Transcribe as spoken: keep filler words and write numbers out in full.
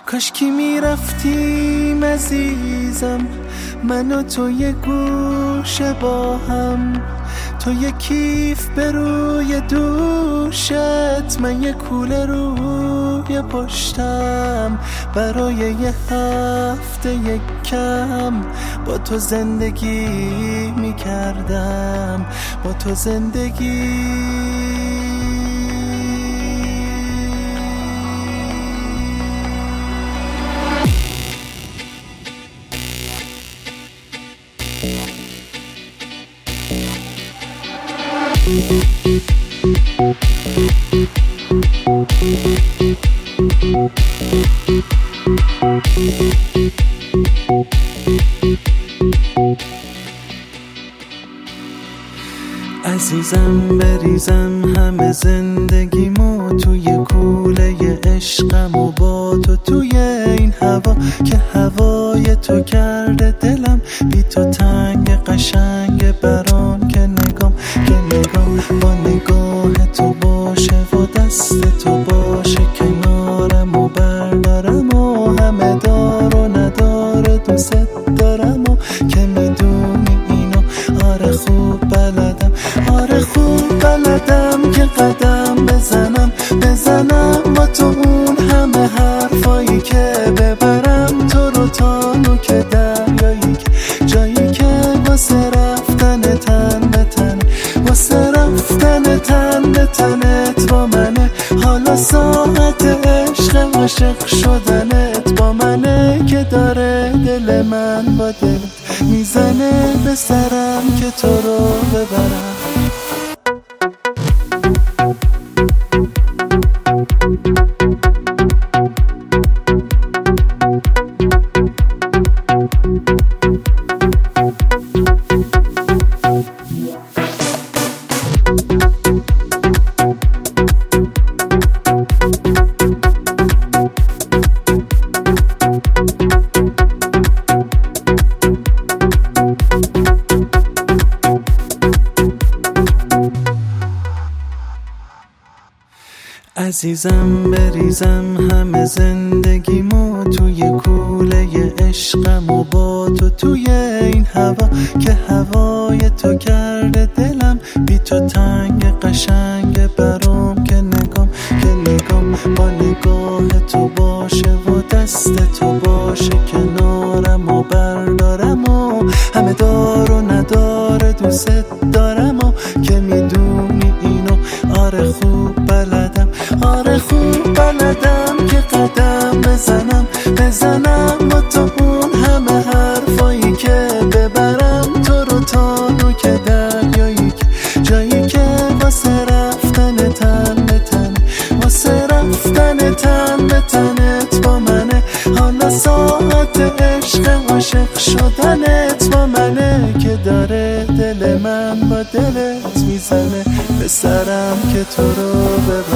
کاش کی میرفتیم عزیزم، من و تو یه گوشه با هم، تو یه کیف به روی دوشت، من یه کوله روی پشتم، برای یه هفته یک کم با تو زندگی میکردم، با تو زندگی. عزیزم بریزم همه زندگیمو توی کوله عشقم و با تو توی این هوا که هوای تو کرده دلم بی تو تنگ قشنگ برام که نگام که نگام با نگاه تو باشه و دست تو باشه کنارم و بردارم و همه دار و نداره دوست دارم و که میدونی اینو آره خوب بلدم، آره خوب بلدم که قدم بزنم بزنم با تو اون همه حرفایی که ببرم تو رو تا نوک دریایی که جایی که واسه رفتن تن به تن، واسه رفتن تن به تنت با منه، حالا ساعت عشق عاشق شدنت با منه که داره دل من با دلت میزنه به سرم که تو رو ببرم. عزیزم بریزم همه زندگیمو توی کوله عشقم و با تو توی این هوا که هوای تو کرده دلم بی تو تنگ قشنگ برام که نگام که نگام با نگاه تو باشه و دست تو باشه کنارم و بردارم و همه دار و نداره دوست دارم و که میدونی اینو آره خوب بلدم، آره خوب بلدم که قدم بزنم بزنم با تو اون همه حرفایی که ببرم تو رو تا نوک دریایی که جایی که واسه رفتن تن به تن، واسه رفتن تن به تنت با منه، حالا ساعت عشق عاشق شدنت با منه که داره دل من با دلت میزنه به سرم که تو رو ببرم.